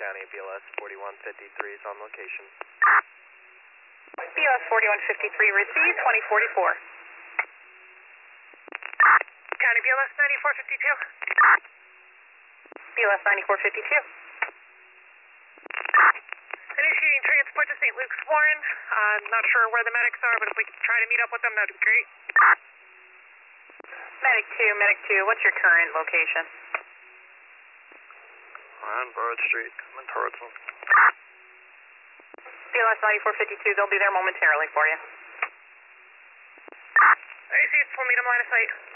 County, BLS 4153 is on location. BLS 4153 received, 2044. County BLS 9452. BLS 9452. Initiating transport to St. Luke's Warren. Not sure where the medics are, but if we could try to meet up with them, that would be great. Medic 2, what's your current location? On Broad Street, coming towards them. BLS 9452, they'll be there momentarily for you. I see, we'll meet them line of sight.